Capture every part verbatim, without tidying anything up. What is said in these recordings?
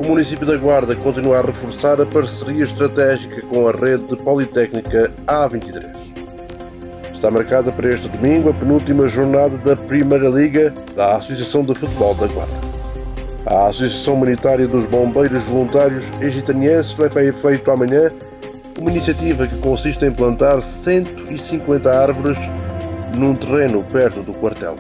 O município da Guarda continua a reforçar a parceria estratégica com a rede politécnica A vinte e três. Está marcada para este domingo a penúltima jornada da Primeira Liga da Associação de Futebol da Guarda. A Associação Humanitária dos Bombeiros Voluntários Egitanienses leva a efeito amanhã uma iniciativa que consiste em plantar cento e cinquenta árvores num terreno perto do quartel.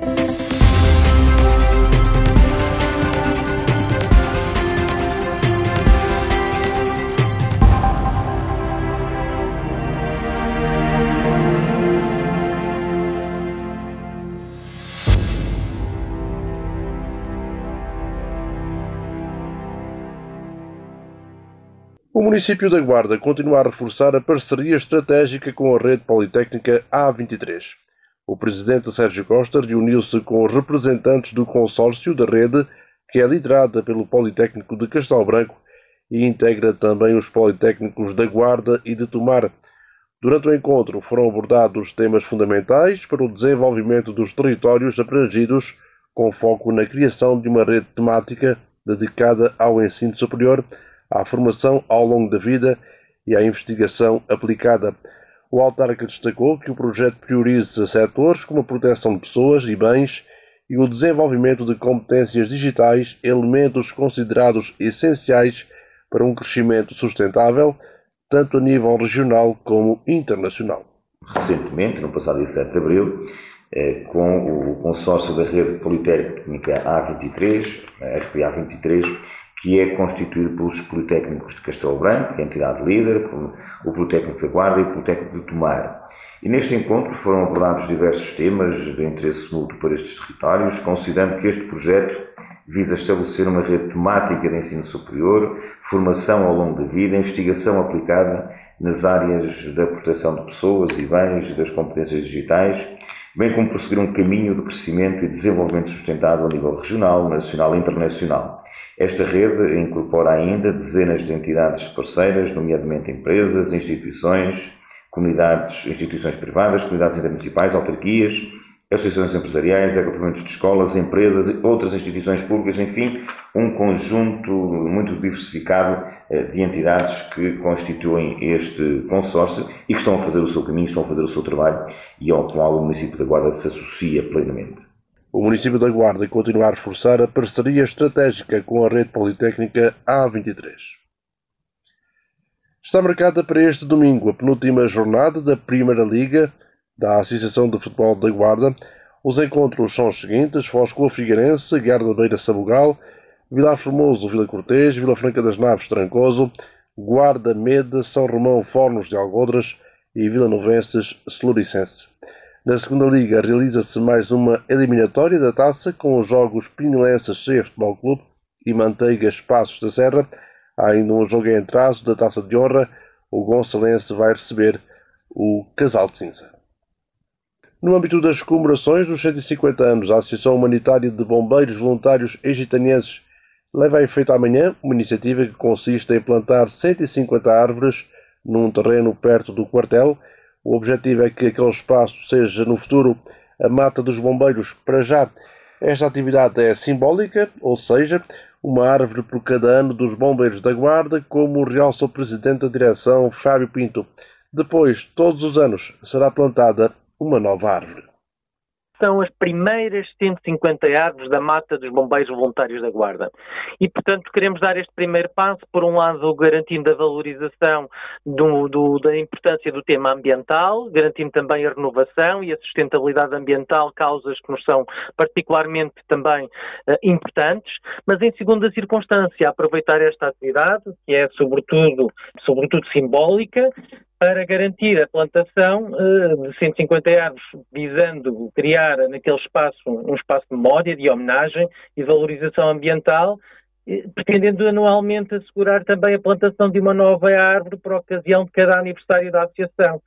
O município da Guarda continua a reforçar a parceria estratégica com a rede politécnica A vinte e três. O presidente Sérgio Costa reuniu-se com os representantes do consórcio da rede, que é liderada pelo Politécnico de Castelo Branco e integra também os politécnicos da Guarda e de Tomar. Durante o encontro foram abordados temas fundamentais para o desenvolvimento dos territórios abrangidos, com foco na criação de uma rede temática dedicada ao ensino superior, à formação ao longo da vida e à investigação aplicada. O autarca destacou que o projeto prioriza setores como a proteção de pessoas e bens e o desenvolvimento de competências digitais, elementos considerados essenciais para um crescimento sustentável, tanto a nível regional como internacional. Recentemente, no passado dia sete de abril, com o consórcio da rede politécnica A vinte e três, a R P A vinte e três, que é constituído pelos Politécnicos de Castelo Branco, que é a entidade líder, o Politécnico da Guarda e o Politécnico de Tomar. E neste encontro foram abordados diversos temas de interesse mútuo para estes territórios, considerando que este projeto visa estabelecer uma rede temática de ensino superior, formação ao longo da vida, investigação aplicada nas áreas da proteção de pessoas e bens, das competências digitais, bem como prosseguir um caminho de crescimento e desenvolvimento sustentável a nível regional, nacional e internacional. Esta rede incorpora ainda dezenas de entidades parceiras, nomeadamente empresas, instituições, comunidades, instituições privadas, comunidades intermunicipais, autarquias, associações empresariais, agrupamentos de escolas, empresas e outras instituições públicas, enfim, um conjunto muito diversificado de entidades que constituem este consórcio e que estão a fazer o seu caminho, estão a fazer o seu trabalho e ao qual o município da Guarda se associa plenamente. O município da Guarda continua a reforçar a parceria estratégica com a rede politécnica A vinte e três. Está marcada para este domingo a penúltima jornada da Primeira Liga da Associação de Futebol da Guarda. Os encontros são os seguintes: Foz com a Figueirense, Guarda da Beira Sabugal, Vilar Formoso, Vila Cortês, Vila Franca das Naves, Trancoso, Guarda Meda, São Romão, Fornos de Algodres e Vila Novenses, Celuricense. Na segunda liga realiza-se mais uma eliminatória da taça com os jogos Pinhelenses C Futebol Clube e Manteigas Passos da Serra. Há ainda um jogo em atraso da taça de honra. O Gonçalense vai receber o Casal de Cinza. No âmbito das comemorações dos cento e cinquenta anos, a Associação Humanitária de Bombeiros Voluntários Egitanienses leva a efeito amanhã uma iniciativa que consiste em plantar cento e cinquenta árvores num terreno perto do quartel. O objetivo é que aquele espaço seja no futuro a mata dos bombeiros. Para já, esta atividade é simbólica, ou seja, uma árvore por cada ano dos bombeiros da Guarda, como realça o presidente da direção, Fábio Pinto. Depois, todos os anos, será plantada uma nova árvore. São as primeiras cento e cinquenta árvores da mata dos bombeiros voluntários da Guarda. E, portanto, queremos dar este primeiro passo, por um lado, garantindo a valorização do, do, da importância do tema ambiental, garantindo também a renovação e a sustentabilidade ambiental, causas que nos são particularmente também uh, importantes, mas, em segunda circunstância, aproveitar esta atividade, que é, sobretudo, sobretudo simbólica, para garantir a plantação uh, de cento e cinquenta árvores, visando criar naquele espaço um espaço de memória, de homenagem e valorização ambiental, eh, pretendendo anualmente assegurar também a plantação de uma nova árvore por ocasião de cada aniversário da associação.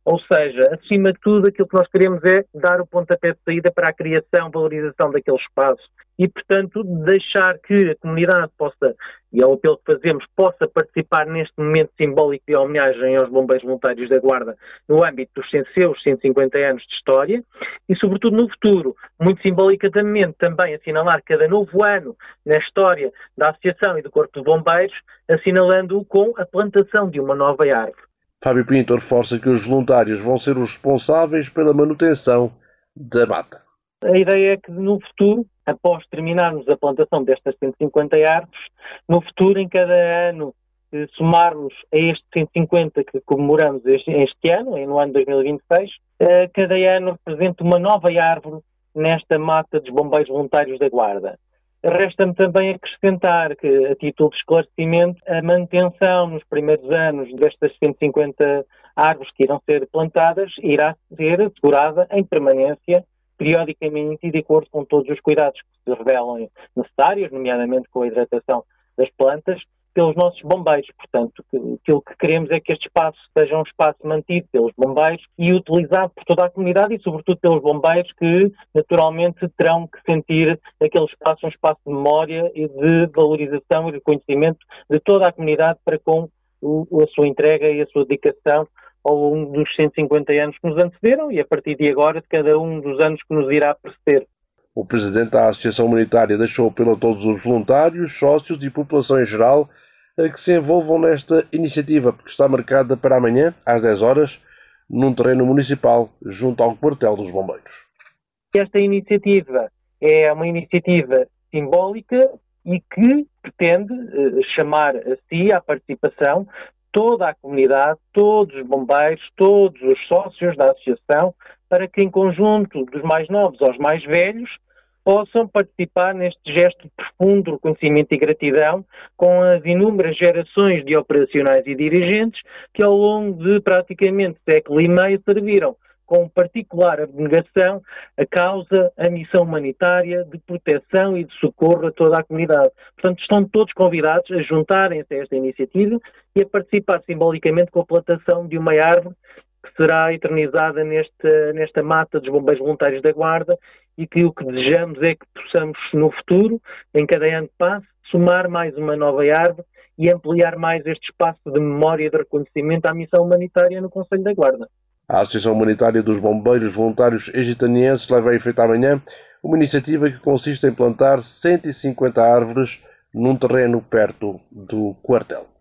Ou seja, acima de tudo, aquilo que nós queremos é dar o pontapé de saída para a criação, valorização daquele espaço e, portanto, deixar que a comunidade possa, e é o apelo que fazemos, possa participar neste momento simbólico de homenagem aos bombeiros voluntários da Guarda no âmbito dos seus cento e cinquenta anos de história e, sobretudo, no futuro, muito simbolicamente também assinalar cada novo ano na história da Associação e do Corpo de Bombeiros, assinalando-o com a plantação de uma nova árvore. Fábio Pinto reforça que os voluntários vão ser os responsáveis pela manutenção da mata. A ideia é que no futuro, após terminarmos a plantação destas cento e cinquenta árvores, no futuro, em cada ano, somarmos a estes cento e cinquenta que comemoramos este, este ano, no ano dois mil e vinte e seis, cada ano representa uma nova árvore nesta mata dos bombeiros voluntários da Guarda. Resta-me também acrescentar que, a título de esclarecimento, a manutenção nos primeiros anos destas cento e cinquenta árvores que irão ser plantadas irá ser assegurada em permanência, periodicamente e de acordo com todos os cuidados que se revelam necessários, nomeadamente com a hidratação das plantas, pelos nossos bombeiros. Portanto, aquilo que queremos é que este espaço seja um espaço mantido pelos bombeiros e utilizado por toda a comunidade e, sobretudo, pelos bombeiros que, naturalmente, terão que sentir aquele espaço um espaço de memória e de valorização e reconhecimento de toda a comunidade para com o, a sua entrega e a sua dedicação ao longo dos cento e cinquenta anos que nos antecederam e, a partir de agora, de cada um dos anos que nos irá preceder. O presidente da Associação Humanitária deixou apelo a todos os voluntários, sócios e população em geral a que se envolvam nesta iniciativa, porque está marcada para amanhã, às dez horas, num terreno municipal, junto ao quartel dos bombeiros. Esta iniciativa é uma iniciativa simbólica e que pretende eh, chamar a si, à participação, toda a comunidade, todos os bombeiros, todos os sócios da associação, para que em conjunto, dos mais novos aos mais velhos, possam participar neste gesto de profundo reconhecimento e gratidão com as inúmeras gerações de operacionais e dirigentes que ao longo de praticamente século e meio serviram com particular abnegação a causa, a missão humanitária de proteção e de socorro a toda a comunidade. Portanto, estão todos convidados a juntarem-se a esta iniciativa e a participar simbolicamente com a plantação de uma árvore que será eternizada nesta, nesta mata dos bombeiros voluntários da Guarda e que o que desejamos é que possamos, no futuro, em cada ano que passe, somar mais uma nova árvore e ampliar mais este espaço de memória e de reconhecimento à missão humanitária no Concelho da Guarda. A Associação Humanitária dos Bombeiros Voluntários Egitanienses leva a efeito amanhã uma iniciativa que consiste em plantar cento e cinquenta árvores num terreno perto do quartel.